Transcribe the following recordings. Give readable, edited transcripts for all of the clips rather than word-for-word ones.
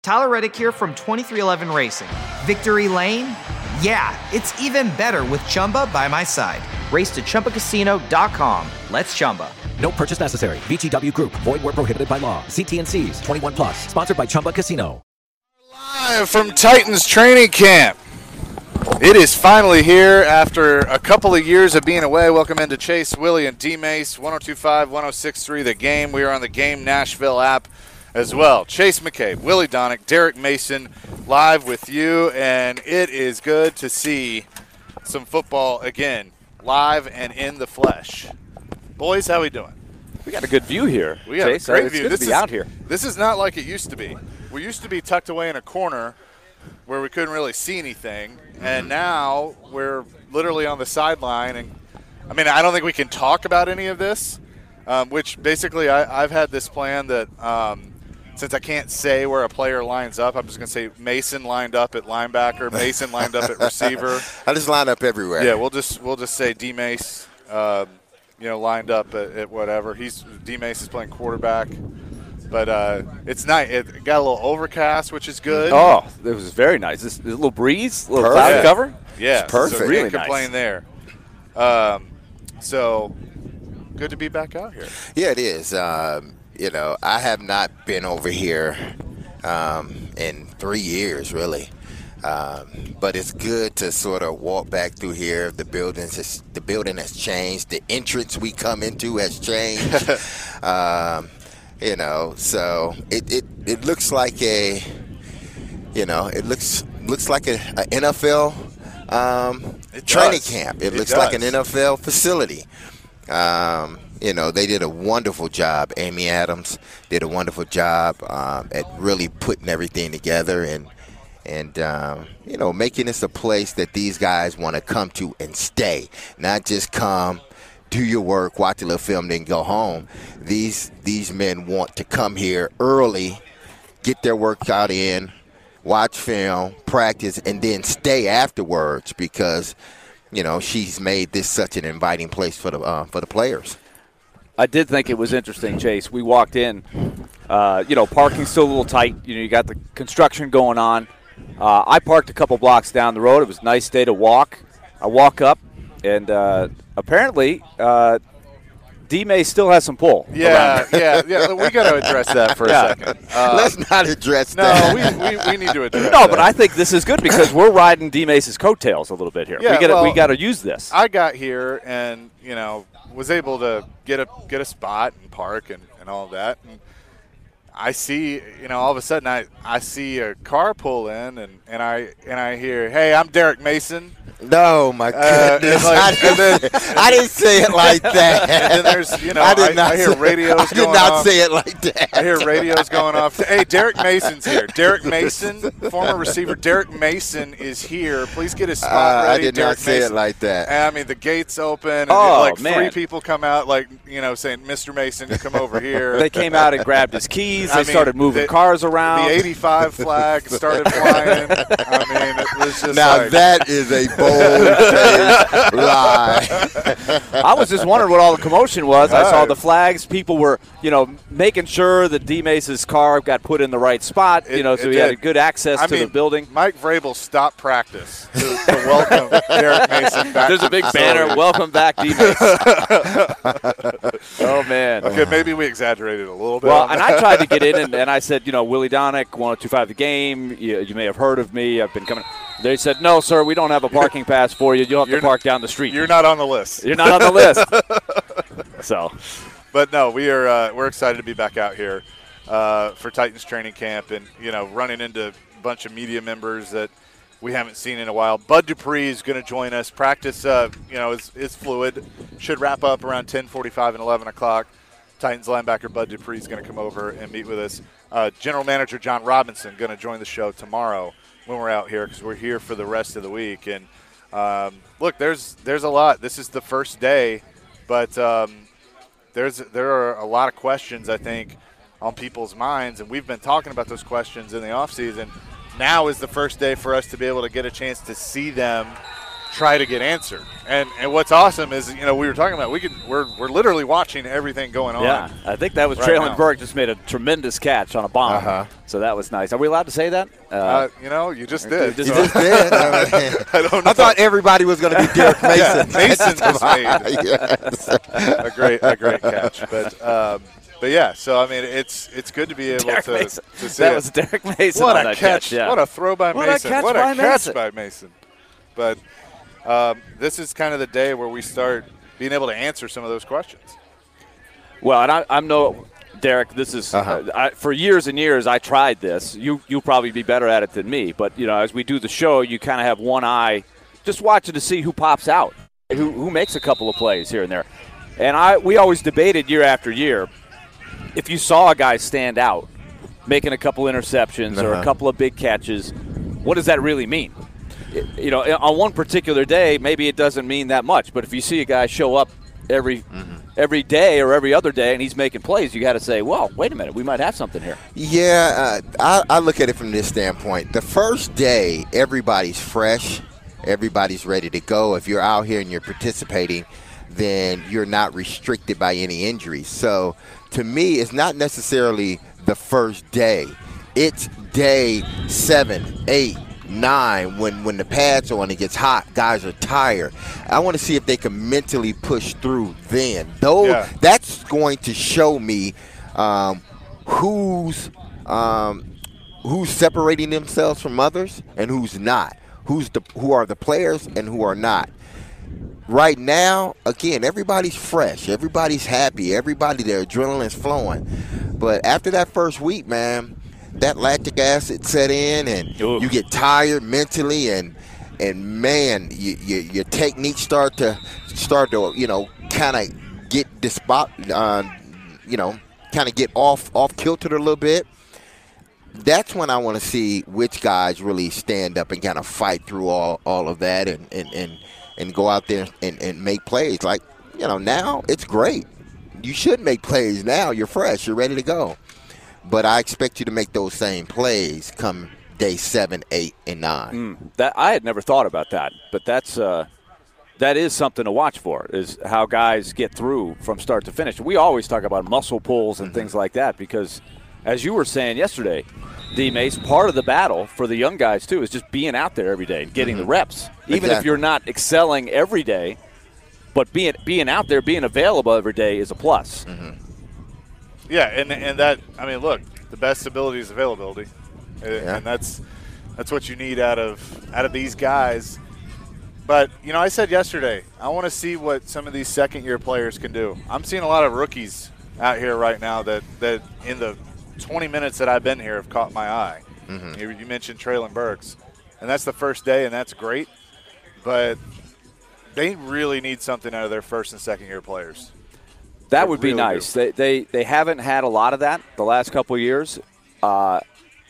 Tyler Reddick here from 2311 Racing. Victory Lane? Yeah, it's even better with Chumba by my side. Race to ChumbaCasino.com. Let's Chumba. No purchase necessary. VGW Group. Void where prohibited by law. See T&Cs. 21 plus. Sponsored by Chumba Casino. Live from Titans training camp. It is finally here after a couple of years of being away. Welcome into Chase, Willie, and D-Mace, 102.5, 106.3 The Game. We are on the Game Nashville app as well. Chase McCabe, Willie Donick, Derek Mason live with you, and it is good to see some football again, live and in the flesh. Boys, how we doing? We got a good view here. We got Chase. a great It's view. good to be out here. This is not like it used to be. We used to be tucked away in a corner where we couldn't really see anything, and now we're literally on the sideline. And I mean, I don't think we can talk about any of this, which basically I've had this plan that since I can't say where a player lines up, I'm just going to say Mason lined up at linebacker, Mason lined up at receiver. I just line up everywhere. Yeah, we'll just say D-Mace, lined up at whatever. D-Mace is playing quarterback. But it's nice. It got a little overcast, which is good. Oh, it was very nice. This a little breeze, a little cloud cover. Yeah, it's perfect. So really can't complain nice. there. So good to be back out here. Yeah, it is. I have not been over here in 3 years, really. But it's good to sort of walk back through here. The building has changed. The entrance we come into has changed. So it looks like it looks like an NFL training camp. It looks like an NFL facility. They did a wonderful job. Amy Adams did a wonderful job at really putting everything together and making this a place that these guys want to come to and stay, not just come, do your work, watch a little film, then go home. These men want to come here early, get their workout in, watch film, practice, and then stay afterwards because, she's made this such an inviting place for the players. I did think it was interesting, Chase. We walked in, parking's still a little tight. You got the construction going on. I parked a couple blocks down the road. It was a nice day to walk. I walk up, and apparently D-May still has some pull. Yeah. We got to address that for a second. Let's not address that. No, we need to address that. No, but I think this is good because we're riding D-Mace's coattails a little bit here. Yeah, we got to use this. I got here and, was able to get a spot and park and all of that. And I see, all of a sudden I see a car pull in and I hear, "Hey, I'm Derek Mason." No, my goodness. I didn't say it like that. And then there's, I hear radios going off. I did not say it like that. I hear radios going off. Hey, Derek Mason's here. Derek Mason, former receiver. Derek Mason is here. Please get his spot ready. I did Derek not say Mason. it like that. And, the gates open. And man. 3 people come out, saying, "Mr. Mason, come over here." They came out and grabbed his keys. They started moving cars around. The 85 flag started flying. It was just now that is a bold-faced lie. I was just wondering what all the commotion was. I saw the flags. People were, making sure that D-Mace's car got put in the right spot, so he had a good access to the building. Mike Vrabel stopped practice to welcome Derek Mason back. There's a big banner, "Welcome back, D-Mace." Oh, man. Okay, maybe we exaggerated a little bit. Well, and I tried to get in, and I said, Willie Donick, 102.5 The Game. You may have heard of me. I've been coming. They said, "No, sir, we don't have a parking pass for you. You'll have to park down the street." You're not on the list. You're not on the list. So, but no, we're excited to be back out here for Titans training camp, and running into a bunch of media members that we haven't seen in a while. Bud Dupree is going to join us. Practice, is fluid. Should wrap up around 10:45 and 11 o'clock. Titans linebacker Bud Dupree is going to come over and meet with us. General Manager John Robinson going to join the show tomorrow when we're out here because we're here for the rest of the week. And look, there's a lot. This is the first day, but there are a lot of questions, I think, on people's minds, and we've been talking about those questions in the offseason. Now is the first day for us to be able to get a chance to see them try to get answered. And what's awesome is, we were talking about we're literally watching everything going on. Yeah, I think that was right Traylon now. Burke just made a tremendous catch on a bomb. So that was nice. Are we allowed to say that? You just did. You just did. I don't know. I thought everybody was going to be Derek Mason. Mason just made Yes. a great catch. But yeah, so I mean, it's good to be able to see that it. was Derek Mason. What on a that catch! Yeah. What a throw by What a Mason! catch What a by catch Mason. by Mason! But this is kind of the day where we start being able to answer some of those questions. Well, and I'm no Derek. This is for years and years. I tried this. You'll probably be better at it than me. But as we do the show, you kind of have one eye, just watching to see who pops out, who makes a couple of plays here and there. And we always debated year after year. If you saw a guy stand out, making a couple interceptions or a couple of big catches, what does that really mean? On one particular day, maybe it doesn't mean that much. But if you see a guy show up every day or every other day and he's making plays, you got to say, well, wait a minute, we might have something here. Yeah, I look at it from this standpoint. The first day, everybody's fresh. Everybody's ready to go. If you're out here and you're participating, then you're not restricted by any injuries. So to me, it's not necessarily the first day. It's day 7, 8, 9 when the pads are on, it gets hot, guys are tired. I want to see if they can mentally push through then. That's going to show me who's separating themselves from others and who's not. Who are the players and who are not. Right now, again, everybody's fresh. Everybody's happy. Their adrenaline's flowing. But after that first week, man, that lactic acid set in, and you get tired mentally, and man, your techniques start to kind of get kind of get off kilter a little bit. That's when I want to see which guys really stand up and kind of fight through all of that and go out there and make plays. Like, now it's great. You should make plays now. You're fresh. You're ready to go. But I expect you to make those same plays come day 7, 8, and 9. That I had never thought about that, but that is something to watch for, is how guys get through from start to finish. We always talk about muscle pulls and things like that because, as you were saying yesterday, D-Mace, part of the battle for the young guys, too, is just being out there every day and getting the reps. Even if you're not excelling every day, but being out there, being available every day is a plus. Yeah, and that, I mean, look, the best ability is availability. And that's what you need out of these guys. But, I said yesterday, I want to see what some of these second-year players can do. I'm seeing a lot of rookies out here right now that in the 20 minutes that I've been here have caught my eye. You mentioned Traylon Burks, and that's the first day, and that's great. But they really need something out of their first and second year players. That would be nice. They haven't had a lot of that the last couple of years, and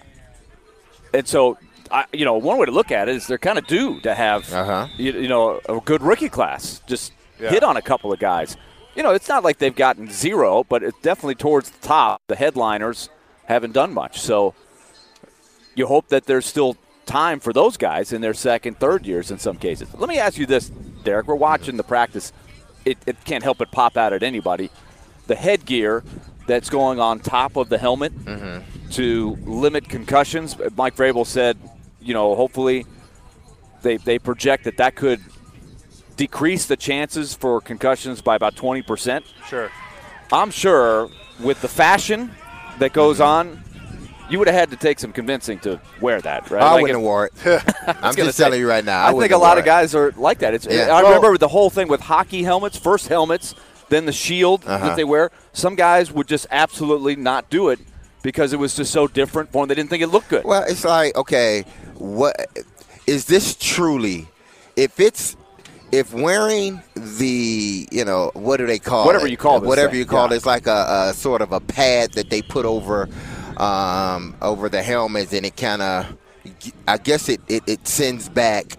so one way to look at it is they're kind of due to have a good rookie class. Just hit on a couple of guys. It's not like they've gotten zero, but it's definitely towards the top. The headliners haven't done much. So you hope that there's still time for those guys in their second, third years in some cases. Let me ask you this, Derek. We're watching the practice. It can't help but pop out at anybody. The headgear that's going on top of the helmet to limit concussions. Mike Vrabel said, hopefully they project that could decrease the chances for concussions by about 20%. Sure. I'm sure with the fashion that goes on, you would have had to take some convincing to wear that, right? I wouldn't have wore it. I'm just telling you right now. I think a lot of guys are like that. I remember the whole thing with hockey helmets, first helmets, then the shield that they wear. Some guys would just absolutely not do it because it was just so different for them. They didn't think it looked good. Well, it's like, okay, what is this truly? If wearing the, what do they call whatever it? You call it. Whatever you call it. It's like a sort of a pad that they put over the helmets, and it kind of, I guess it sends back,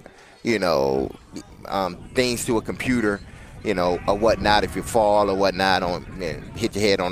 things to a computer, or whatnot if you fall or whatnot, hit your head on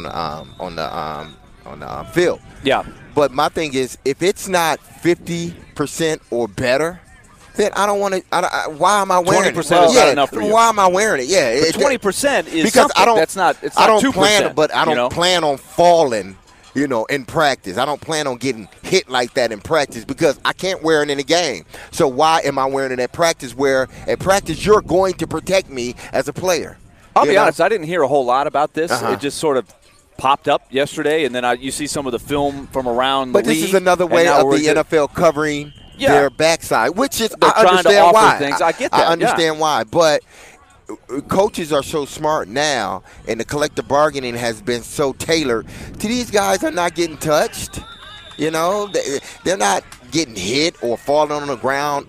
the field. Yeah. But my thing is, if it's not 50% or better, then I don't want to. Why am I wearing 20% it? is not enough for you. Why am I wearing it? Yeah, But 20% is because something. I don't. That's not. It's I not don't 2%. plan, but I don't you know? plan on falling. In practice. I don't plan on getting hit like that in practice because I can't wear it in a game. So why am I wearing it at practice where at practice you're going to protect me as a player? I'll be honest, I didn't hear a whole lot about this. Uh-huh. It just sort of popped up yesterday, and then you see some of the film from around the But league. this is another way of the NFL covering their backside, which is They're I trying understand to offer why. things. I get that. I understand why, but coaches are so smart now, and the collective bargaining has been so tailored to these guys are not getting touched. They're not getting hit or falling on the ground,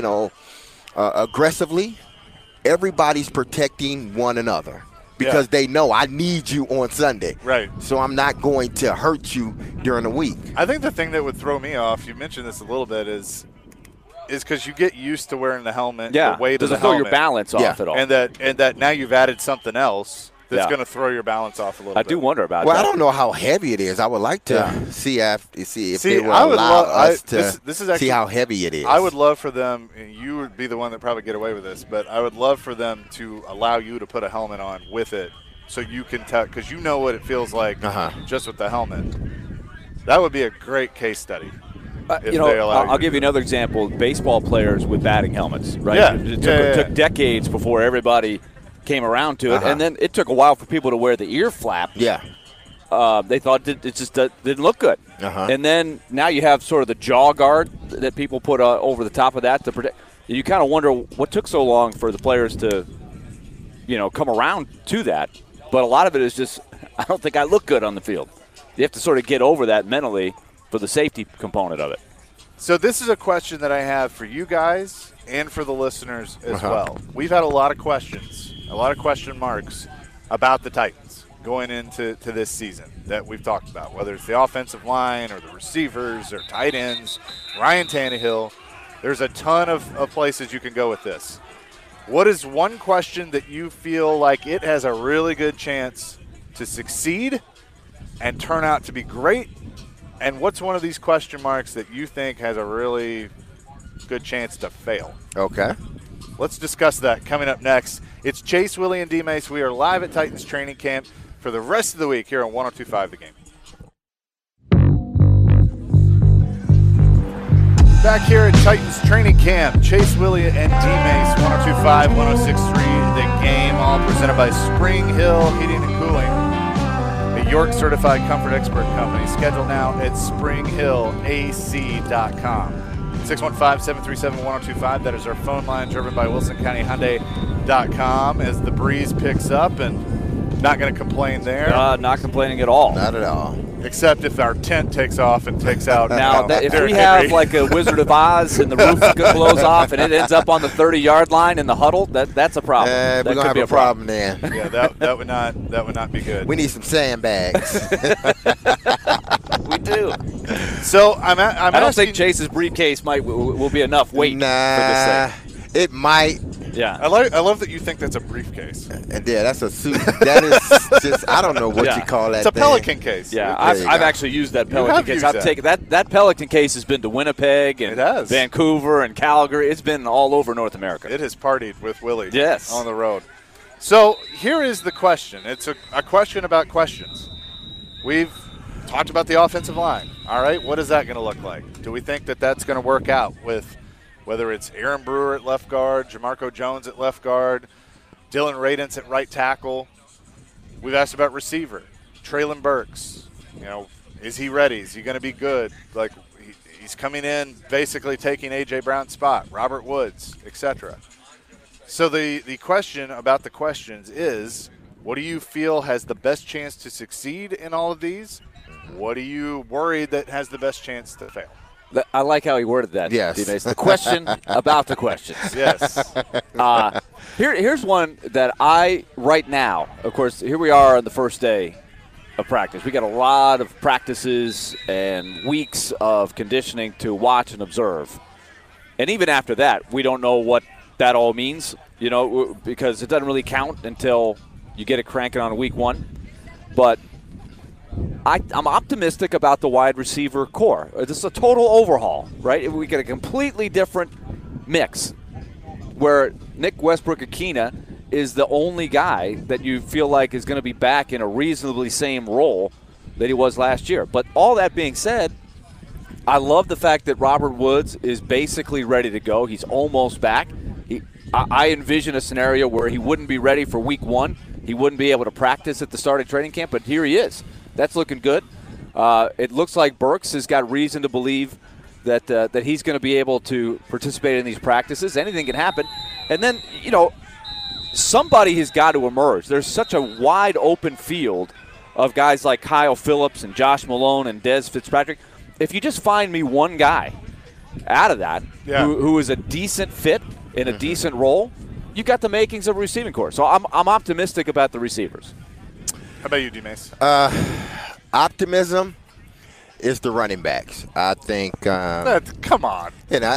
aggressively. Everybody's protecting one another because they know I need you on Sunday. Right. So I'm not going to hurt you during the week. I think the thing that would throw me off, you mentioned this a little bit, is because you get used to wearing the helmet, the weight of the helmet. Doesn't throw your balance off at all. And that now you've added something else that's going to throw your balance off a little bit. I do wonder about that. Well, I don't know how heavy it is. I would like to see if they will allow us to see how heavy it is. I would love for them, and you would be the one that probably get away with this, but I would love for them to allow you to put a helmet on with it so you can tell, because you know what it feels like just with the helmet. That would be a great case study. I'll give you another example. Baseball players with batting helmets, right? Yeah. It took decades before everybody came around to it, and then it took a while for people to wear the ear flap. Yeah. They thought it just didn't look good. And then now you have sort of the jaw guard that people put over the top of that to protect. You kind of wonder what took so long for the players to, come around to that. But a lot of it is just, I don't think I look good on the field. You have to sort of get over that mentally for the safety component of it. So this is a question that I have for you guys and for the listeners as well. We've had a lot of questions, a lot of question marks about the Titans going into this season that we've talked about, whether it's the offensive line or the receivers or tight ends, Ryan Tannehill. There's a ton of places you can go with this. What is one question that you feel like it has a really good chance to succeed and turn out to be great? And what's one of these question marks that you think has a really good chance to fail? Okay. Let's discuss that coming up next. It's Chase, Willie, and D-Mace. We are live at Titans training camp for the rest of the week here on 102.5 The Game. Back here at Titans training camp, Chase, Willie, and D-Mace, 102.5, 106.3 The Game, all presented by Spring Hill Heating and Cooling. York Certified Comfort Expert Company. Schedule now at springhillac.com. 615-737-1025. That is our phone line, driven by WilsonCountyHyundai.com. As the breeze picks up, and not going to complain there. Not complaining at all. Not at all. Except if our tent takes off and takes out. Now, if we have like a Wizard of Oz and the roof blows off and it ends up on the 30-yard line in the huddle, that's a problem. We're going to have a problem then. Yeah, that would not be good. We need some sandbags. We do. So I don't think Chase's briefcase will be enough weight for this thing. It might. Yeah. I love that you think that's a briefcase. And yeah, that's a suit. That is just, I don't know what you call that. It's a Pelican case. Yeah, I've actually used that Pelican case. I've taken that Pelican case has been to Winnipeg and Vancouver and Calgary. It's been all over North America. It has partied with Willie. Yes. On the road. So here is the question. It's a question about questions. We've talked about the offensive line. All right, what is that going to look like? Do we think that that's going to work out with whether it's Aaron Brewer at left guard, Jamarco Jones at left guard, Dylan Radunz at right tackle? We've asked about receiver, Treylon Burks. Is he ready? Is he going to be good? Like, he's coming in basically taking A.J. Brown's spot, Robert Woods, etc. So the question about the questions is, what do you feel has the best chance to succeed in all of these? What are you worried that has the best chance to fail? I like how he worded that. Yes. D-Mace. The question about the questions. Yes. Here's one that right now, of course, here we are on the first day of practice. We got a lot of practices and weeks of conditioning to watch and observe. And even after that, we don't know what that all means, because it doesn't really count until you get it cranking on week one. But I'm optimistic about the wide receiver core. This is a total overhaul, right? We get a completely different mix where Nick Westbrook-Akina is the only guy that you feel like is going to be back in a reasonably same role that he was last year. But all that being said, I love the fact that Robert Woods is basically ready to go. He's almost back. I envision a scenario where he wouldn't be ready for week 1. He wouldn't be able to practice at the start of training camp, but here he is. That's looking good. It looks like Burks has got reason to believe that he's going to be able to participate in these practices. Anything can happen. And then, somebody has got to emerge. There's such a wide open field of guys like Kyle Phillips and Josh Malone and Dez Fitzpatrick. If you just find me one guy out of that who is a decent fit in a decent role, you got the makings of a receiving corps. So I'm optimistic about the receivers. How about you, D-Mace? Optimism is the running backs. I think. Come on.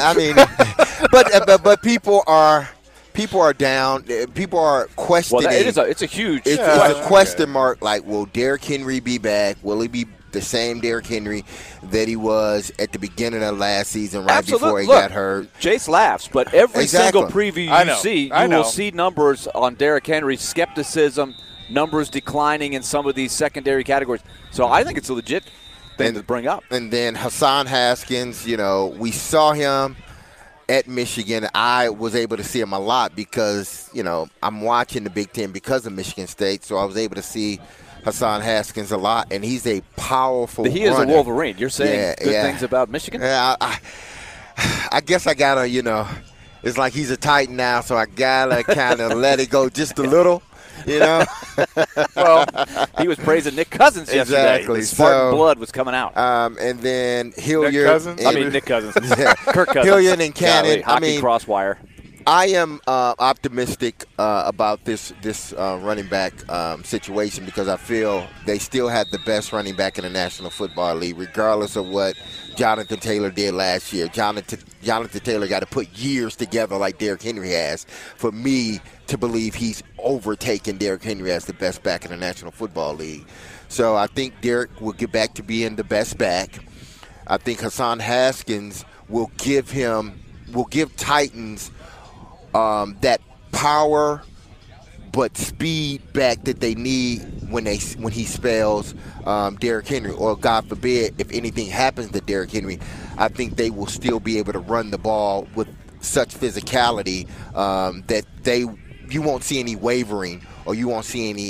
But people are down. People are questioning. Well, it's a huge. It's a question mark. Like, will Derrick Henry be back? Will he be the same Derrick Henry that he was at the beginning of last season, before he got hurt? Chase laughs, but every single preview you will see numbers on Derrick Henry, skepticism, numbers declining in some of these secondary categories. So I think it's a legit thing to bring up. And then Hassan Haskins, we saw him at Michigan. I was able to see him a lot because, I'm watching the Big Ten because of Michigan State, so I was able to see Hassan Haskins a lot, and he's a powerful runner. He is a Wolverine. You're saying good things about Michigan? Yeah, I guess I got to, it's like he's a Titan now, so I got to kind of let it go just a little. Well, he was praising Nick Cousins yesterday. Exactly. The Spartan blood was coming out. And then Hilliard. Nick Cousins. Kirk Cousins. Hilliard and Cannon. Hockey crosswire. I am optimistic about this running back situation because I feel they still have the best running back in the National Football League, regardless of what Jonathan Taylor did last year. Jonathan Taylor got to put years together like Derrick Henry has for me to believe he's overtaken Derrick Henry as the best back in the National Football League. So I think Derrick will get back to being the best back. I think Hassan Haskins will give Titans that power but speed back that they need when he spells Derrick Henry, or God forbid if anything happens to Derrick Henry, I think they will still be able to run the ball with such physicality that you won't see any wavering, or you won't see any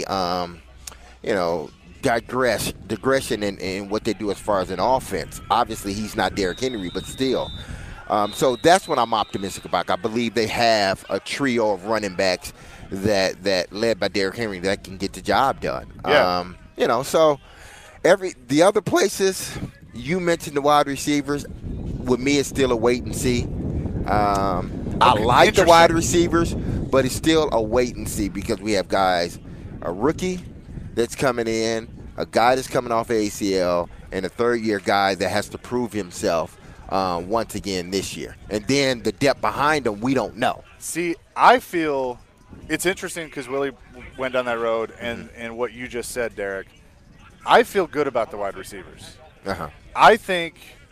digression in what they do as far as an offense. Obviously he's not Derrick Henry, but still. So that's what I'm optimistic about. I believe they have a trio of running backs that led by Derrick Henry that can get the job done. Yeah. So the other places you mentioned, the wide receivers, with me it's still a wait and see. I like the wide receivers, but it's still a wait and see because we have guys, a rookie that's coming in, a guy that's coming off ACL, and a third-year guy that has to prove himself once again this year. And then the depth behind them, we don't know. See, I feel it's interesting because Willie went down that road, and what you just said, Derek, I feel good about the wide receivers. Uh-huh. I think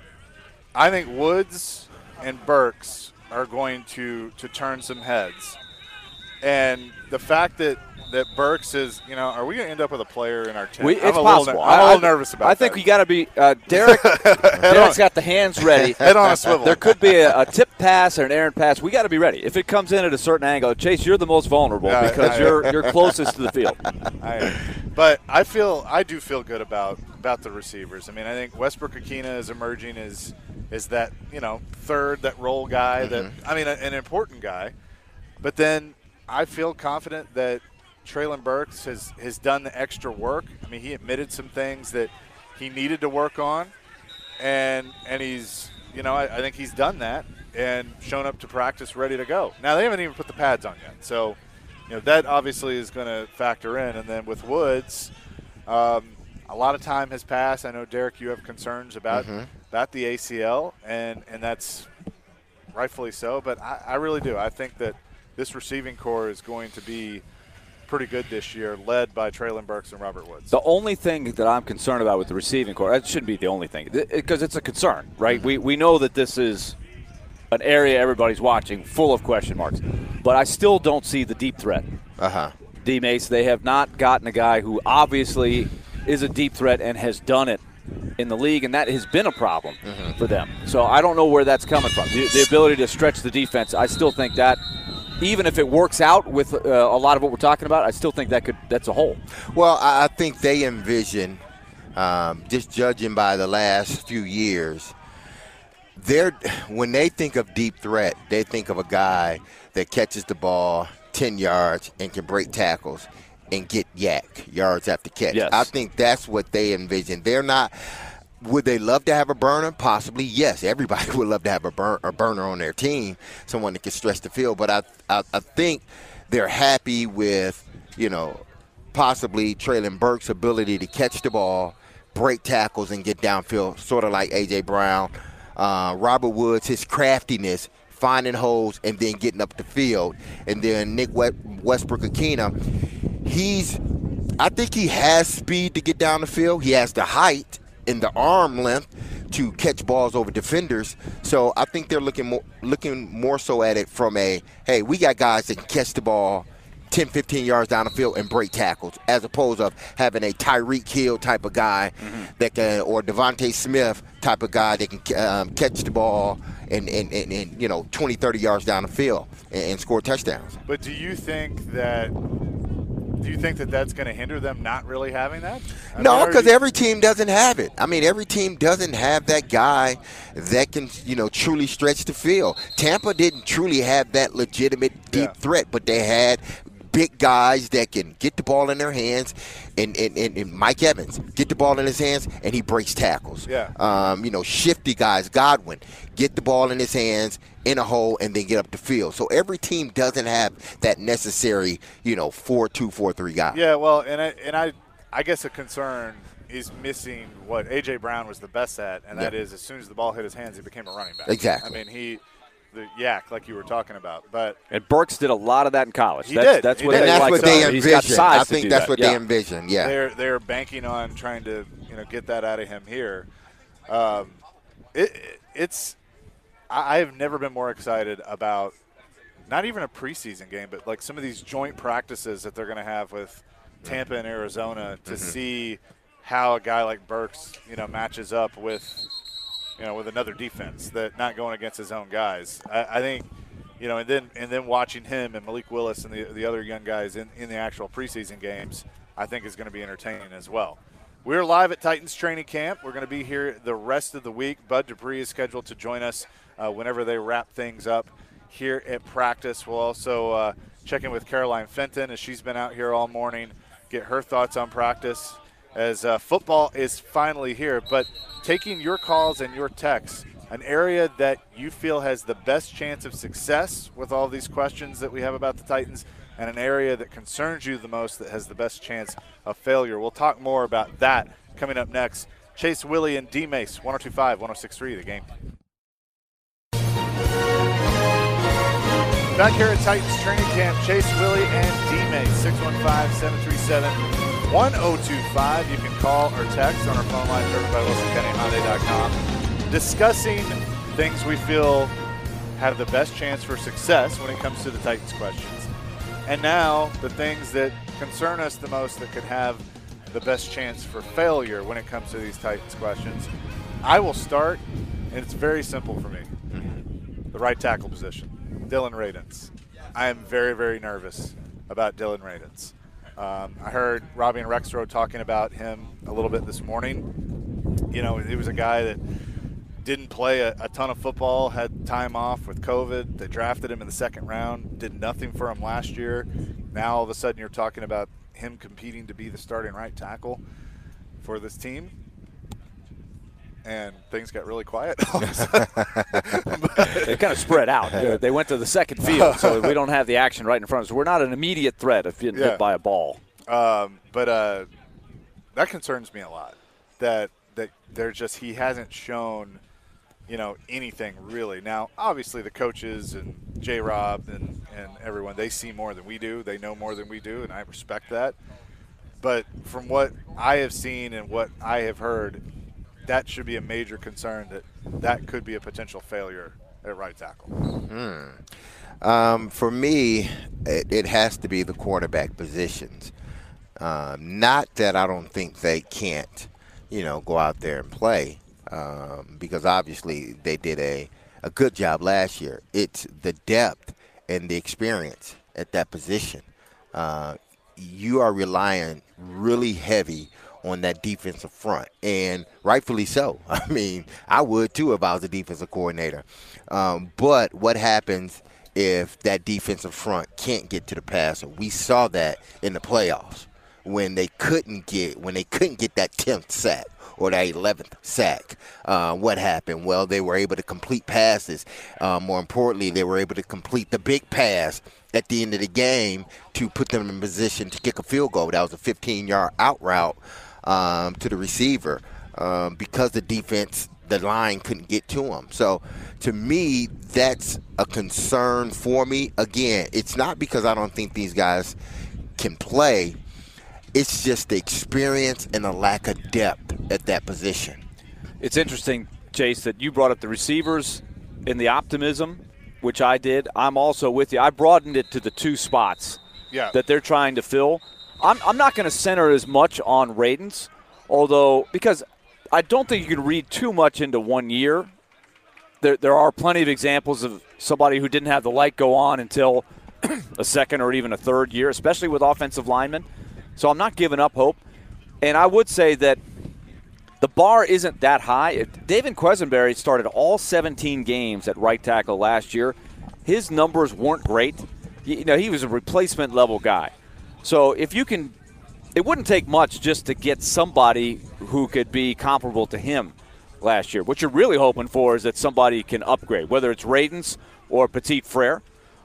Woods and Burks are going to turn some heads. And the fact that Burks is, are we going to end up with a player in our team? It's possible. I'm a little nervous about that. I think we got to be Derek's got the hands ready. Head on a swivel. There could be a tip pass or an errant pass. We got to be ready. If it comes in at a certain angle, Chase, you're the most vulnerable because you're closest to the field. But I do feel good about the receivers. I mean, I think Westbrook-Akina is emerging as that third, that role guy, an important guy. But then I feel confident that Treylon Burks has done the extra work. I mean, he admitted some things that he needed to work on, and he's I think he's done that and shown up to practice ready to go. Now they haven't even put the pads on yet, so that obviously is going to factor in. And then with Woods, a lot of time has passed. I know, Derek, you have concerns about the ACL, and that's rightfully so. But I really do. I think that this receiving core is going to be pretty good this year, led by Treylon Burks and Robert Woods. The only thing that I'm concerned about with the receiving core, it shouldn't be the only thing, because it's a concern, right? We know that this is an area everybody's watching full of question marks. But I still don't see the deep threat. D-Mace, they have not gotten a guy who obviously is a deep threat and has done it in the league, and that has been a problem for them. So I don't know where that's coming from. The ability to stretch the defense, I still think that, even if it works out with a lot of what we're talking about, I still think that's a hole. Well, I think they envision, just judging by the last few years, when they think of deep threat, they think of a guy that catches the ball 10 yards and can break tackles and get yards after catch. Yes. I think that's what they envision. They're not – would they love to have a burner? Possibly, yes. Everybody would love to have a burner on their team, someone that can stretch the field. But I think they're happy with, possibly Treylon Burks' ability to catch the ball, break tackles, and get downfield, sort of like A.J. Brown. Robert Woods, his craftiness, finding holes and then getting up the field. And then Nick Westbrook-Ikhine, I think he has speed to get down the field. He has the height and the arm length to catch balls over defenders. So I think they're looking more so at it from hey, we got guys that can catch the ball 10, 15 yards down the field and break tackles, as opposed to having a Tyreek Hill type of guy that can, or Devontae Smith type of guy that can catch the ball and 20, 30 yards down the field and score touchdowns. But do you think that that's going to hinder them not really having that? No, because every team doesn't have it. I mean, every team doesn't have that guy that can, truly stretch the field. Tampa didn't truly have that legitimate deep threat, but they had big guys that can get the ball in their hands, and Mike Evans, get the ball in his hands, and he breaks tackles. Shifty guys, Godwin, get the ball in his hands, in a hole, and then get up the field. So every team doesn't have that necessary, 4-2, 4-3 guy. Yeah, well, and I guess a concern is missing what A.J. Brown was the best at, and that is as soon as the ball hit his hands, he became a running back. Exactly. I mean, the yak, like you were talking about. And Burks did a lot of that in college. That's what they envision. He's got size I think that's what they envision. Yeah, they're banking on trying to get that out of him here. I have never been more excited about not even a preseason game, but like some of these joint practices that they're going to have with Tampa and Arizona to see how a guy like Burks matches up with another defense that not going against his own guys. I think, and then watching him and Malik Willis and the other young guys in the actual preseason games, I think is going to be entertaining as well. We're live at Titans training camp. We're going to be here the rest of the week. Bud Dupree is scheduled to join us whenever they wrap things up here at practice. We'll also check in with Caroline Fenton as she's been out here all morning, get her thoughts on practice as football is finally here. But taking your calls and your texts, an area that you feel has the best chance of success with all these questions that we have about the Titans, and an area that concerns you the most that has the best chance of failure. We'll talk more about that coming up next. Chase, Willie, and D-Mace, 102.5, 106.3, The Game. Back here at Titans training camp, Chase, Willie, and D-Mace, 615-737-1025. You can call or text on our phone line, driven by WilsonCountyHyundai.com, discussing things we feel have the best chance for success when it comes to the Titans questions. And now the things that concern us the most that could have the best chance for failure when it comes to these Titans questions. I will start, and it's very simple for me. The right tackle position, Dillon Radunz. I am very, very nervous about Dillon Radunz. I heard Robbie and Rexroad talking about him a little bit this morning. He was a guy that didn't play a ton of football, had time off with COVID. They drafted him in the second round, did nothing for him last year. Now all of a sudden you're talking about him competing to be the starting right tackle for this team. And things got really quiet. They kind of spread out. They went to the second field, so we don't have the action right in front of us. We're not an immediate threat of getting hit by a ball. But that concerns me a lot, that he hasn't shown anything really. Now, obviously the coaches and J-Rob and everyone, they see more than we do. They know more than we do, and I respect that. But from what I have seen and what I have heard, that should be a major concern that could be a potential failure at right tackle? For me, it has to be the quarterback positions. Not that I don't think they can't, go out there and play, because obviously they did a good job last year. It's the depth and the experience at that position. You are relying really heavy on that defensive front, and rightfully so. I mean, I would too if I was a defensive coordinator. But what happens if that defensive front can't get to the passer? We saw that in the playoffs when they couldn't get that 10th sack or that 11th sack. What happened? Well, they were able to complete passes. More importantly, they were able to complete the big pass at the end of the game to put them in position to kick a field goal. That was a 15-yard out route to the receiver because the line couldn't get to him. So, to me, that's a concern for me. Again, it's not because I don't think these guys can play. It's just the experience and the lack of depth at that position. It's interesting, Chase, that you brought up the receivers and the optimism, which I did. I'm also with you. I broadened it to the two spots that they're trying to fill. I'm not going to center as much on Radunz, because I don't think you can read too much into 1 year. There are plenty of examples of somebody who didn't have the light go on until a second or even a third year, especially with offensive linemen. So I'm not giving up hope. And I would say that the bar isn't that high. David Quesenberry started all 17 games at right tackle last year. His numbers weren't great. He was a replacement level guy. So if you can, it wouldn't take much just to get somebody who could be comparable to him last year. What you're really hoping for is that somebody can upgrade, whether it's Radunz or Petit Frere,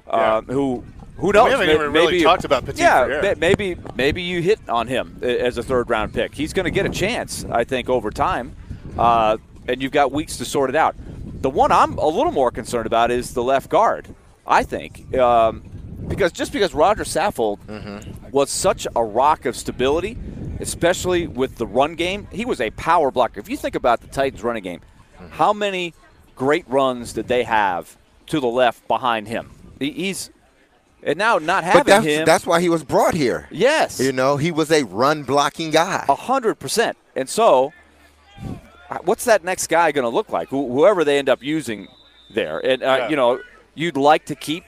who knows? We haven't even really talked about Petit Frere. Yeah, maybe you hit on him as a third-round pick. He's going to get a chance, I think, over time, and you've got weeks to sort it out. The one I'm a little more concerned about is the left guard, I think, because Roger Saffold was such a rock of stability, especially with the run game. He was a power blocker. If you think about the Titans running game, how many great runs did they have to the left behind him? And now not having him. That's why he was brought here. Yes. He was a run-blocking guy. 100%. And so what's that next guy going to look like, whoever they end up using there? And, you'd like to keep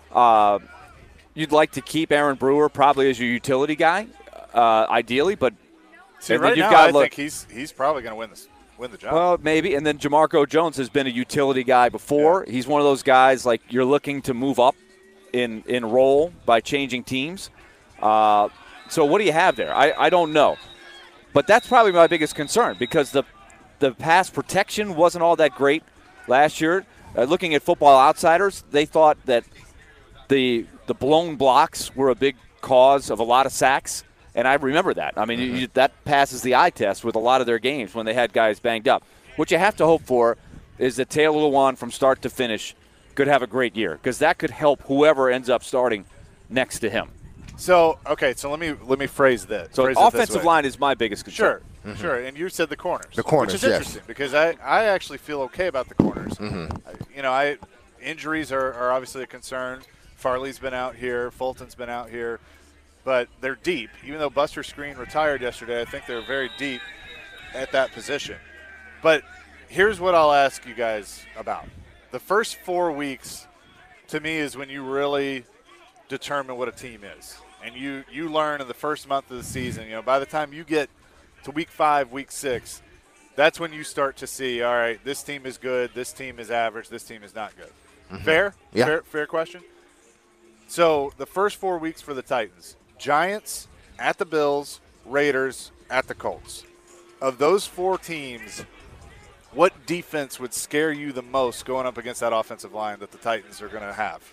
Aaron Brewer probably as your utility guy, ideally. But right now I think he's probably going to win the job. Well, maybe. And then Jamarco Jones has been a utility guy before. Yeah. He's one of those guys like you're looking to move up in role by changing teams. So what do you have there? I don't know. But that's probably my biggest concern because the pass protection wasn't all that great last year. Looking at Football Outsiders, they thought that the blown blocks were a big cause of a lot of sacks. And I remember that. I mean, that passes the eye test with a lot of their games when they had guys banged up. What you have to hope for is that Taylor Lewan from start to finish could have a great year because that could help whoever ends up starting next to him. So let me phrase that. So offensive line is my biggest concern. Sure. And you said the corners. The corners, which is interesting because I actually feel okay about the corners. Injuries are obviously a concern. Farley's been out here. Fulton's been out here. But they're deep. Even though Buster Skrine retired yesterday, I think they're very deep at that position. But here's what I'll ask you guys about. The first 4 weeks, to me, is when you really determine what a team is. And you learn in the first month of the season, by the time you get to week 5, week 6, that's when you start to see, all right, this team is good, this team is average, this team is not good. Fair? Yeah. Fair question? So the first 4 weeks for the Titans, Giants, at the Bills, Raiders, at the Colts. Of those 4 teams, what defense would scare you the most going up against that offensive line that the Titans are going to have?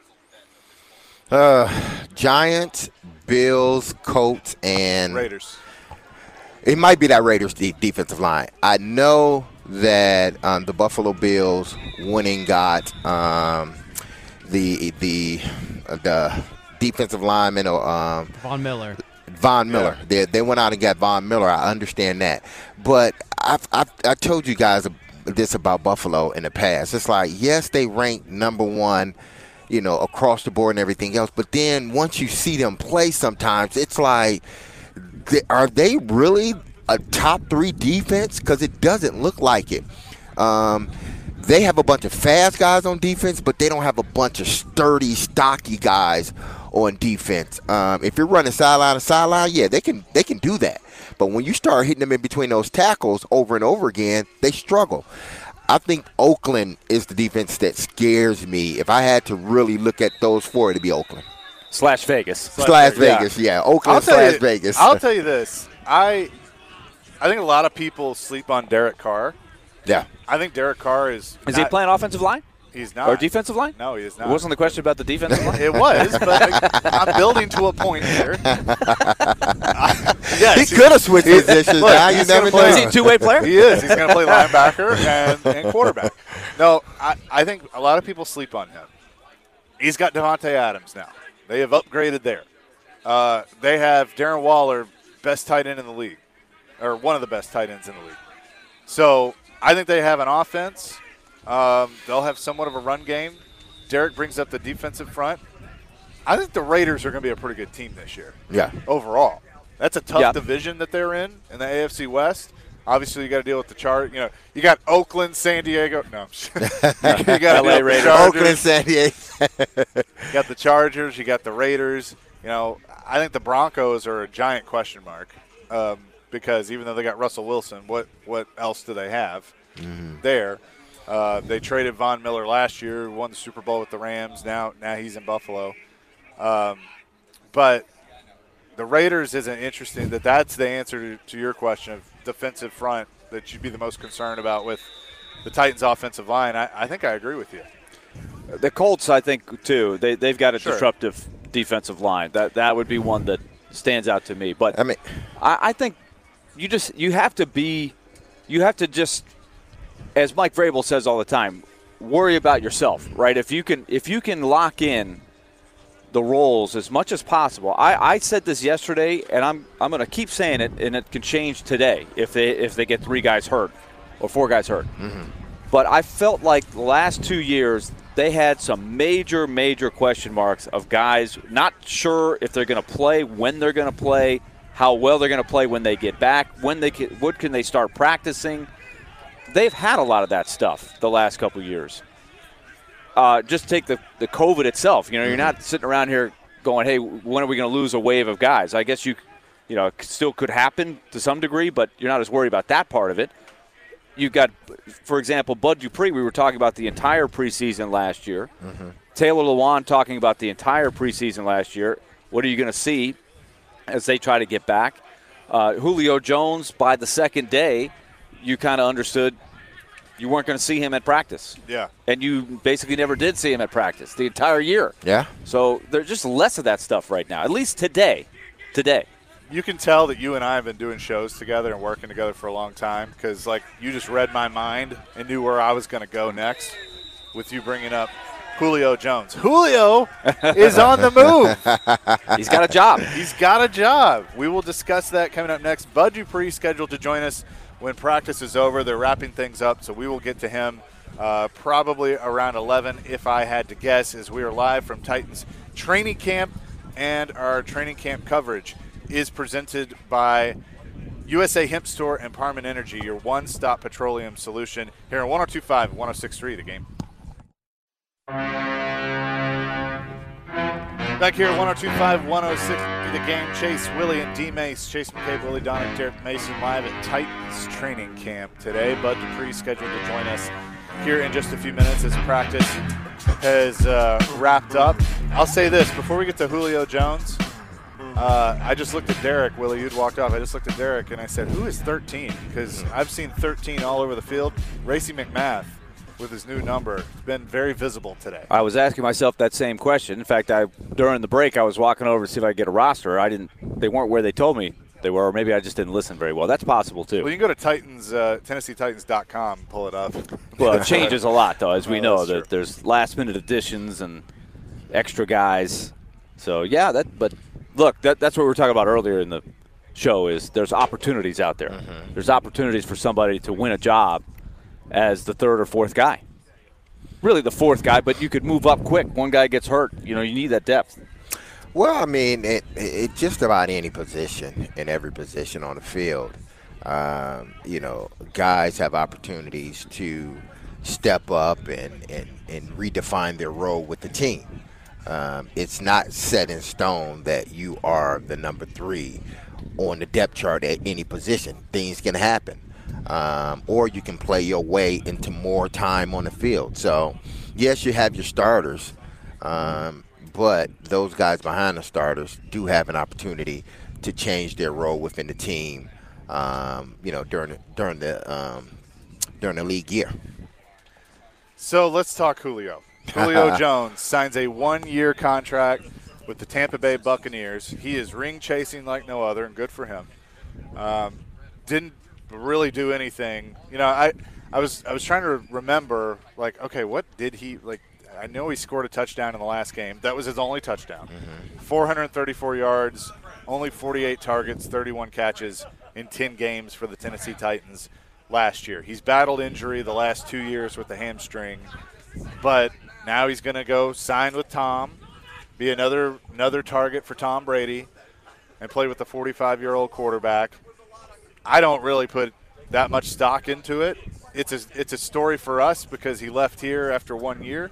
Giants, Bills, Colts, and Raiders. It might be that Raiders defensive line. I know that the Buffalo Bills winning got the defensive lineman Von Miller. Von Miller. Yeah. They went out and got Von Miller. I understand that. But I told you guys this about Buffalo in the past. It's like, yes, they rank number one, across the board and everything else. But then once you see them play sometimes, it's like, are they really a top 3 defense? Because it doesn't look like it. They have a bunch of fast guys on defense, but they don't have a bunch of sturdy, stocky guys on defense. If you're running sideline to sideline, yeah, they can do that. But when you start hitting them in between those tackles over and over again, they struggle. I think Oakland is the defense that scares me. If I had to really look at those 4, it'd be Oakland. / Vegas. / Vegas, yeah. Oakland / Vegas. I'll tell you this. I think a lot of people sleep on Derek Carr. Yeah. I think Derek Carr is he playing offensive line? He's not. Or defensive line? No, he is not. It wasn't the question about the defensive line? It was, but I'm building to a point here. Yes, he could have switched positions. Now you never know. Is he a two-way player? He is. He's going to play linebacker and quarterback. No, I think a lot of people sleep on him. He's got Devontae Adams now. They have upgraded there. They have Darren Waller, best tight end in the league, or one of the best tight ends in the league. So I think they have an offense. They'll have somewhat of a run game. Derek brings up the defensive front. I think the Raiders are going to be a pretty good team this year. Yeah. Overall. That's a tough division that they're in the AFC West. Obviously, you got to deal with the chart. You got Oakland, San Diego. No, you got LA Raiders. Oakland, San Diego. You got the Chargers. You got the Raiders. I think the Broncos are a giant question mark because even though they got Russell Wilson, what else do they have there? They traded Von Miller last year, won the Super Bowl with the Rams. Now he's in Buffalo. But the Raiders isn't interesting. That's the answer to your question of defensive front that you'd be the most concerned about with the Titans' offensive line. I think I agree with you. The Colts, I think, too, they've got a disruptive defensive line. That would be one that stands out to me. But I think you have to just, as Mike Vrabel says all the time, worry about yourself, right? If you can lock in the roles as much as possible. I said this yesterday, and I'm going to keep saying it, and it can change today if they get 3 guys hurt or 4 guys hurt. Mm-hmm. But I felt like the last 2 years they had some major question marks of guys not sure if they're going to play, when they're going to play, how well they're going to play when they get back, what can they start practicing. They've had a lot of that stuff the last couple of years. Just take the COVID itself. You're not sitting around here going, hey, when are we going to lose a wave of guys? I guess it still could happen to some degree, but you're not as worried about that part of it. You've got, for example, Bud Dupree. We were talking about the entire preseason last year. Mm-hmm. Taylor Lewan talking about the entire preseason last year. What are you going to see as they try to get back? Julio Jones, by the second day, you kind of understood you weren't going to see him at practice. Yeah. And you basically never did see him at practice the entire year. Yeah. So there's just less of that stuff right now, at least today. You can tell that you and I have been doing shows together and working together for a long time because, you just read my mind and knew where I was going to go next with you bringing up Julio Jones. Julio is on the move. He's got a job. He's got a job. We will discuss that coming up next. Bud Dupree scheduled to join us when practice is over. They're wrapping things up, so we will get to him probably around 11 if I had to guess, as we are live from Titans training camp, and our training camp coverage is presented by USA Hemp Store and Parman Energy, your one-stop petroleum solution, here on 102.5 and 106.3 The Game. Back here at 102.5, 106.3 The Game. Chase, Willie, and D. Mace. Chase McCabe, Willie Donner, Derek Mason live at Titans training camp today. Bud Dupree scheduled to join us here in just a few minutes as practice has wrapped up. I'll say this before we get to Julio Jones. I just looked at Derek. Willie, you'd walked off. I just looked at Derek and I said, who is 13? Because I've seen 13 all over the field. Racey McMath with his new number. It's been very visible today. I was asking myself that same question. In fact, during the break, I was walking over to see if I could get a roster. They weren't where they told me they were, or maybe I just didn't listen very well. That's possible, too. Well, you can go to TennesseeTitans.com and pull it up. Well, it changes a lot, though, as we know. That there's last-minute additions and extra guys. So, yeah, but look, that's what we were talking about earlier in show is there's opportunities out there. Mm-hmm. There's opportunities for somebody to win a job as the third or fourth guy. Really the fourth guy, but you could move up quick. One guy gets hurt. You need that depth. Well, I mean, it just about any position, in every position on the field, guys have opportunities to step up and redefine their role with the team. It's not set in stone that you are the number 3 on the depth chart at any position. Things can happen. Or you can play your way into more time on the field. So, yes, you have your starters, but those guys behind the starters do have an opportunity to change their role within the team, during the league year. So let's talk Julio. Julio Jones signs a 1-year contract with the Tampa Bay Buccaneers. He is ring chasing like no other, and good for him. Didn't really do anything. I was trying to remember, okay, what did he like? I know he scored a touchdown in the last game. That was his only touchdown. Mm-hmm. 434 yards, only 48 targets, 31 catches in 10 games for the Tennessee Titans last year. He's battled injury the last 2 years with the hamstring, but now he's going to go sign with Tom, be another target for Tom Brady, and play with the 45-year-old quarterback. I don't really put that much stock into it. It's a story for us because he left here after 1 year.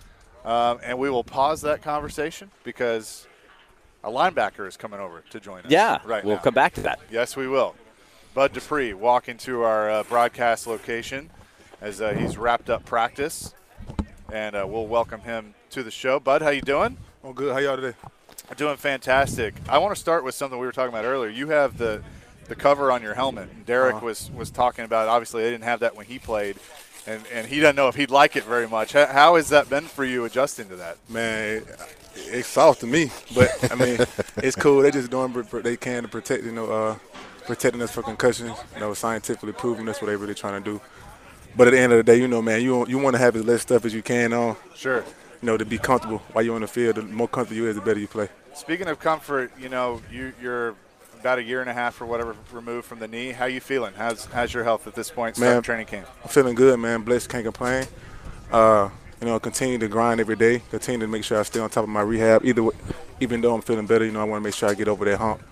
And we will pause that conversation because a linebacker is coming over to join us. Yeah, we'll come back to that. Yes, we will. Bud Dupree walking to our broadcast location as he's wrapped up practice, and we'll welcome him to the show. Bud, how you doing? Oh, good. How y'all today? Doing fantastic. I want to start with something we were talking about earlier. You have the cover on your helmet. And Derek was talking about, obviously, they didn't have that when he played. And he doesn't know if he'd like it very much. How has that been for you adjusting to that? Man, it's soft to me, but I mean, it's cool. They just doing what they can to protect, protecting us for concussions. Scientifically proving that's what they're really trying to do. But at the end of the day, man, you want to have as less stuff as you can on. Sure. To be comfortable while you're on the field. The more comfortable you is, the better you play. Speaking of comfort, you're about 1.5 years or whatever removed from the knee. How you feeling? How's your health at this point? Starting training camp. I'm feeling good, man. Blessed, can't complain. Continue to grind every day. Continue to make sure I stay on top of my rehab. Even though I'm feeling better, I want to make sure I get over that hump,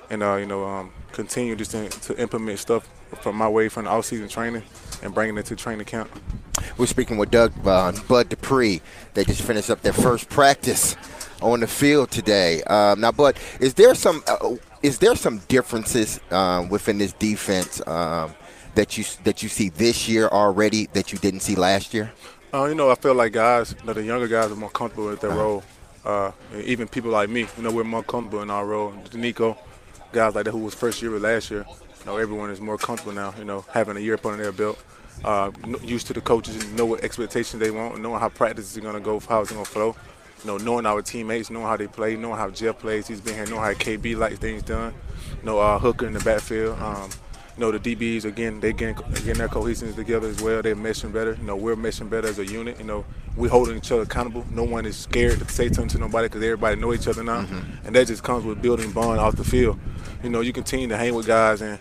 and continue just to implement stuff from my way from the off-season training and bringing it to training camp. We're speaking with Bud Dupree. They just finished up their first practice on the field today. Now, Bud, is there some differences within this defense that you see this year already that you didn't see last year? I feel like guys, the younger guys are more comfortable with their role. Even people like me, we're more comfortable in our role. Nico, guys like that who was first year with last year, everyone is more comfortable now, having a year upon their belt. Used to the coaches and know what expectations they want, knowing how practice is going to go, how it's going to flow. Knowing our teammates, knowing how they play, knowing how Jeff plays. He's been here, knowing how KB likes things done. Hooker in the backfield. The DBs, again, they getting their cohesiveness together as well. They're meshing better. We're meshing better as a unit. We're holding each other accountable. No one is scared to say something to nobody because everybody know each other now. Mm-hmm. And that just comes with building bond off the field. You continue to hang with guys and,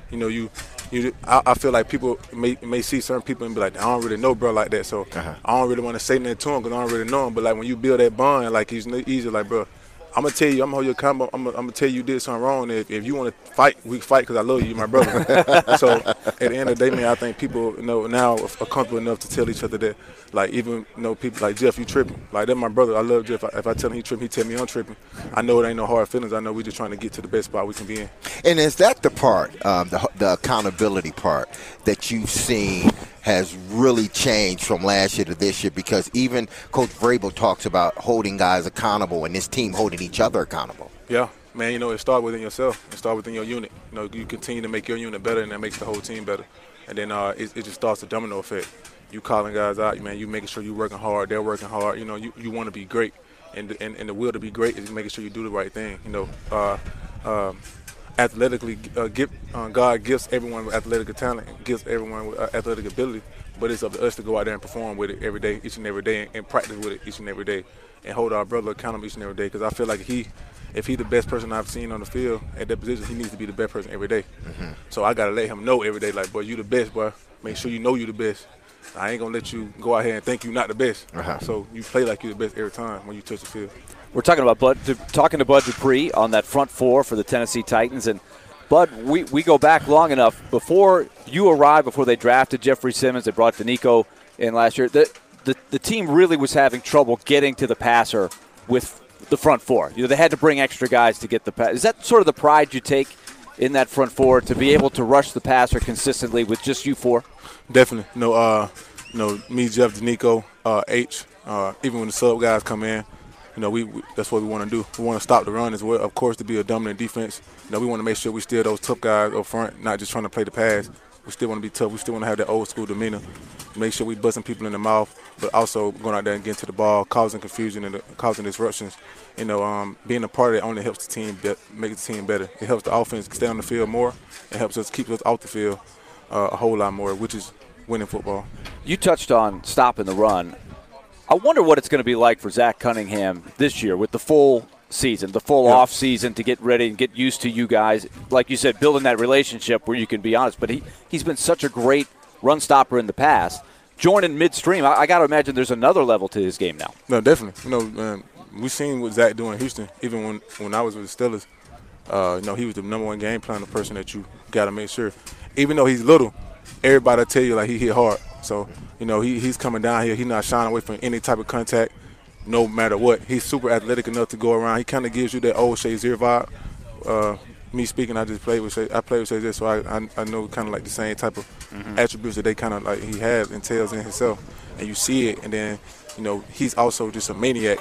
I feel like people may see certain people and be like, I don't really know bro like that, so I don't really want to say nothing to him because I don't really know him. But, when you build that bond, he's easy, bro, I'm going to tell you, I'm going to hold you accountable. I'm going to tell you did something wrong. If you want to fight, we fight because I love you, my brother. So, at the end of the day, man, I think people now are comfortable enough to tell each other that, even people like Jeff, you tripping. That's my brother. I love Jeff. If I tell him he tripping, he tell me I'm tripping. I know it ain't no hard feelings. I know we just trying to get to the best spot we can be in. And is that the part, the accountability part that you've seen has really changed from last year to this year? Because even Coach Vrabel talks about holding guys accountable and this team holding each other accountable. Yeah, man, it starts within yourself. It starts within your unit. You continue to make your unit better, and that makes the whole team better. And then it just starts a domino effect. You calling guys out, man, you making sure you're working hard, they're working hard. You want to be great. And the will to be great is making sure you do the right thing. Athletically, God gives everyone with athletic talent, gives everyone with athletic ability, but it's up to us to go out there and perform with it every day, each and every day, and practice with it each and every day, and hold our brother accountable each and every day. Because I feel like if he's the best person I've seen on the field at that position, he needs to be the best person every day. So I got to let him know every day, like, boy, you the best, boy. Make sure you know you the best. I ain't going to let you go out here and think you're not the best. So you play like you're the best every time when you touch the field. We're talking about Bud Dupree on that front four for the Tennessee Titans. And, Bud, we go back long enough. Before you arrived, before they drafted Jeffrey Simmons, they brought Danico in last year, the team really was having trouble getting to the passer with the front four. They had to bring extra guys to get the pass. Is that sort of the pride you take in that front four, to be able to rush the passer consistently with just you four? Definitely. Me, Jeff, Danico, H, even when the sub guys come in, we that's what we want to do. We want to stop the run as well, of course, to be a dominant defense. We want to make sure we steal those tough guys up front, not just trying to play the pass. We still want to be tough. We still want to have that old school demeanor. Make sure we busting people in the mouth, but also going out there and getting to the ball, causing confusion and causing disruptions. Being a part of it only helps the team make the team better. It helps the offense stay on the field more. It helps us keep us off the field a whole lot more, which is winning football. You touched on stopping the run. I wonder what it's going to be like for Zach Cunningham this year with the full season, the full off season, to get ready and get used to you guys. Like you said, building that relationship where you can be honest. But he's been such a great run stopper in the past. Joining midstream, I got to imagine there's another level to his game now. No, definitely. We've seen what Zach doing in Houston. Even when I was with the Steelers, he was the number one game planner person that you got to make sure. Even though he's little, everybody will tell you like he hit hard. So he's coming down here. He's not shying away from any type of contact, no matter what. He's super athletic enough to go around. He kind of gives you that old Shazier vibe. Me speaking, I played with Shazier, so I know kind of like the same type of attributes that they kind of like he has and tells in himself, and you see it. And then he's also just a maniac.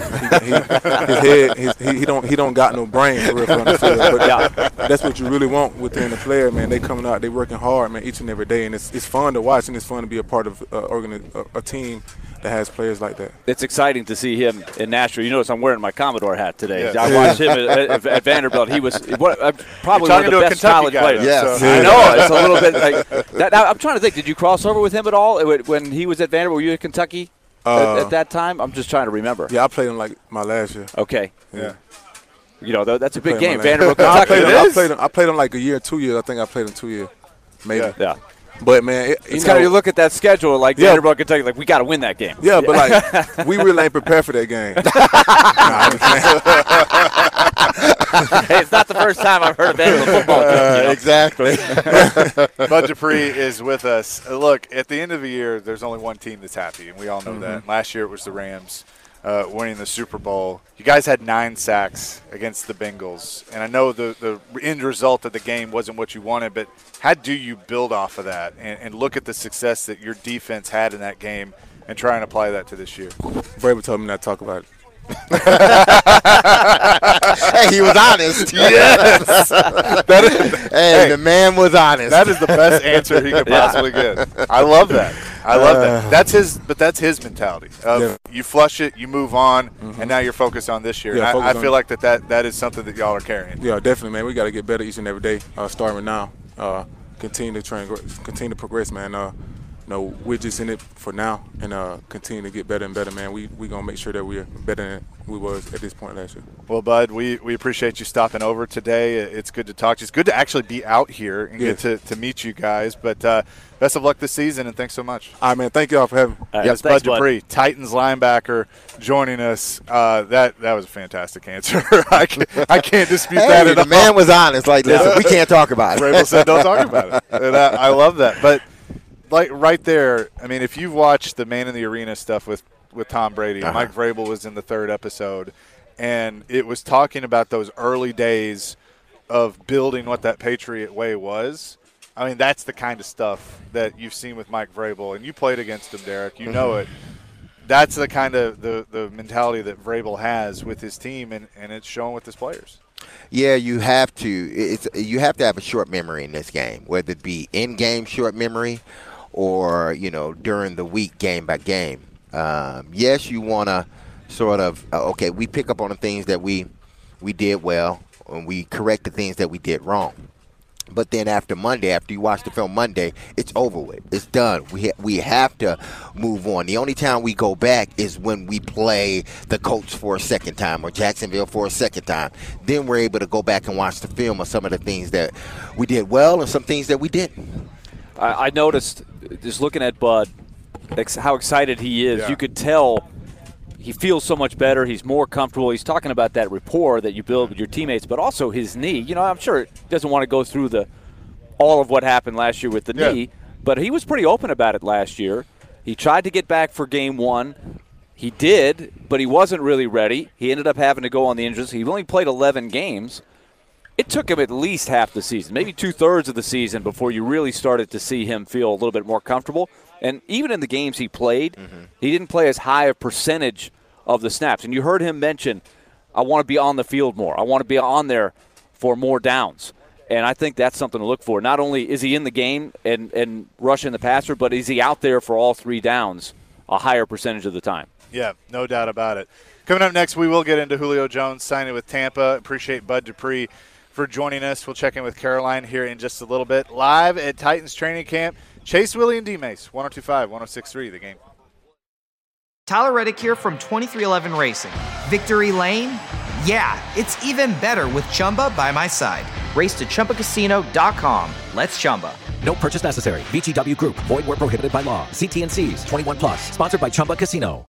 His head, he don't got no brain for real for the field. But that's what you really want within the player, man. They coming out, they working hard, man, each and every day, and it's fun to watch and it's fun to be a part of a team that has players like that. It's exciting to see him in Nashville. You notice I'm wearing my Commodore hat today. Yes. I watched him at Vanderbilt. He was probably one of the best college players. Yes. I know. It's a little bit like that. Now, I'm trying to think. Did you cross over with him at all when he was at Vanderbilt? Were you at Kentucky at that time? I'm just trying to remember. Yeah, I played him like my last year. Okay. Yeah. That's a big game. Vanderbilt, Kentucky. I played him like a year, 2 years. I think I played him 2 years, maybe. Yeah. But, man, it's kind of you look at that schedule like Vanderbilt, Kentucky, like we got to win that game. Yeah, but like we really ain't prepared for that game. Hey, it's not the first time I've heard of Vanderbilt football team. Exactly. Bud Dupree is with us. Look, at the end of the year, there's only one team that's happy, and we all know that. Last year it was the Rams winning the Super Bowl. You guys had 9 sacks against the Bengals, and I know the end result of the game wasn't what you wanted, but how do you build off of that and look at the success that your defense had in that game and try and apply that to this year? Vrabel told me not to talk about it. Hey, he was honest. Yes. The man was honest. That is the best answer he could possibly get. I love that. That's his mentality. You flush it, you move on, and now you're focused on this year. Yeah, I feel like that is something that y'all are carrying. Yeah, definitely, man. We got to get better each and every day, starting now. Continue to train, continue to progress, man. We're just in it for now and continue to get better and better, man. We're going to make sure that we're better than we was at this point last year. Well, Bud, we appreciate you stopping over today. It's good to talk to you. It's good to actually be out here and get to meet you guys. But best of luck this season, and thanks so much. All right, man. Thank y'all for having me. Yes, Bud Dupree, Titans linebacker, joining us. That was a fantastic answer. I can't dispute that at all. The man was honest. Like, listen, we can't talk about it. Vrabel said don't talk about it. And I love that. But like right there, I mean, if you've watched the Man in the Arena stuff with Tom Brady, Mike Vrabel was in the 3rd episode, and it was talking about those early days of building what that Patriot way was. I mean, that's the kind of stuff that you've seen with Mike Vrabel, and you played against him, Derek. You know it. That's the kind of the mentality that Vrabel has with his team, and it's shown with his players. Yeah, you have to. You have to have a short memory in this game, whether it be in-game short memory or, during the week game by game. Yes, you want to sort of, we pick up on the things that we did well, and we correct the things that we did wrong. But then after Monday, after you watch the film Monday, it's over with. It's done. We have to move on. The only time we go back is when we play the Colts for a second time or Jacksonville for a second time. Then we're able to go back and watch the film of some of the things that we did well and some things that we didn't. I noticed, just looking at Bud, how excited he is. Yeah. You could tell he feels so much better. He's more comfortable. He's talking about that rapport that you build with your teammates, but also his knee. You know, I'm sure he doesn't want to go through all of what happened last year with the knee, but he was pretty open about it last year. He tried to get back for game 1. He did, but he wasn't really ready. He ended up having to go on the injuries. He only played 11 games. It took him at least half the season, maybe 2/3 of the season before you really started to see him feel a little bit more comfortable. And even in the games he played, he didn't play as high a percentage of the snaps. And you heard him mention, I want to be on the field more. I want to be on there for more downs. And I think that's something to look for. Not only is he in the game and rushing the passer, but is he out there for all 3 downs a higher percentage of the time? Yeah, no doubt about it. Coming up next, we will get into Julio Jones signing with Tampa. Appreciate Bud Dupree for joining us. We'll check in with Caroline here in just a little bit. Live at Titans training camp, Chase Willie and D-Mace, 102.5, 106.3, The Game. Tyler Reddick here from 2311 Racing. Victory Lane? Yeah, it's even better with Chumba by my side. Race to ChumbaCasino.com. Let's Chumba. No purchase necessary. VGW Group. Void where prohibited by law. See T&Cs. 21+. Sponsored by Chumba Casino.